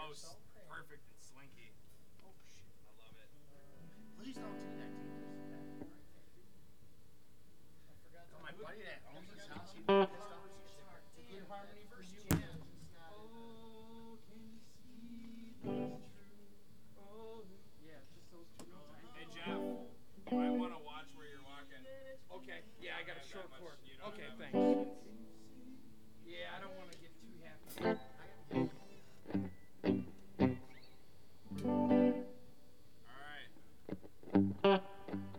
so perfect and slinky. Oh shit! I love it. Please don't do that, dude. I forgot. Oh, my buddy that owns this house, he'd be pissed off if you start. Good Harmony First for you. jam. Oh, can you see that's true? Oh, yeah, just those two notes. Hey Jeff, you might want to watch where you're walking. Okay, yeah, I got a have short that much- chord. you don't Okay, have that thanks. Yeah, I don't want to get too happy. All right.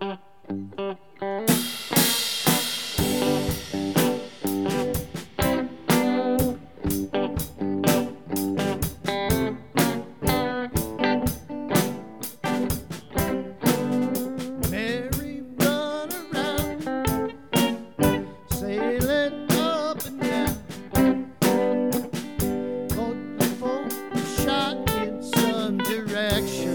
Merry run around, sailing up and down. Looking for a shot in some direction.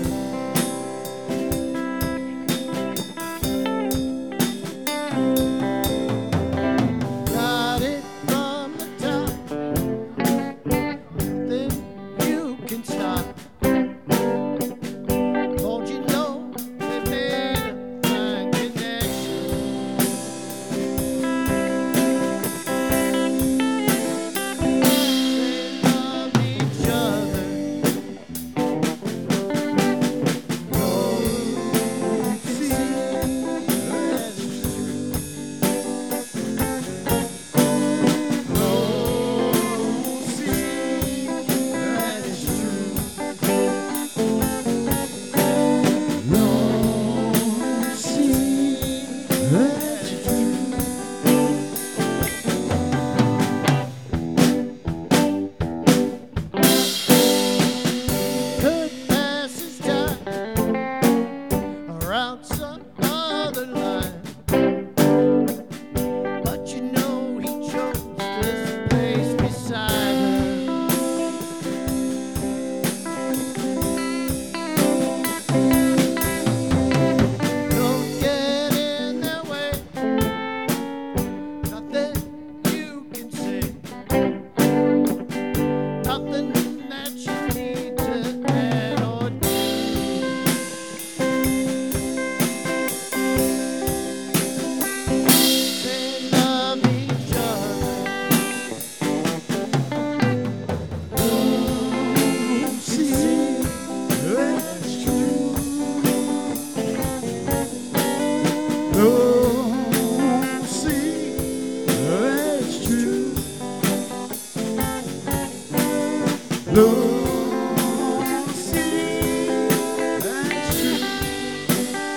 Got it from the top, then you can stop. Don't you know they made a fine connection? They love each other. Oh, see, that's true. Oh, see, that's true. No, see, that's true. Could pass his time around some other line, but you know he chose this place beside her. Don't get in their way. Nothing you can say. Nothing that you need to add or they love each other. Oh, see, that's true. Oh, see, that's true. Oh, see, that's true.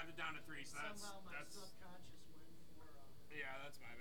dropped it down to 3. So Somehow my that's subconscious went for. yeah, that's my bad.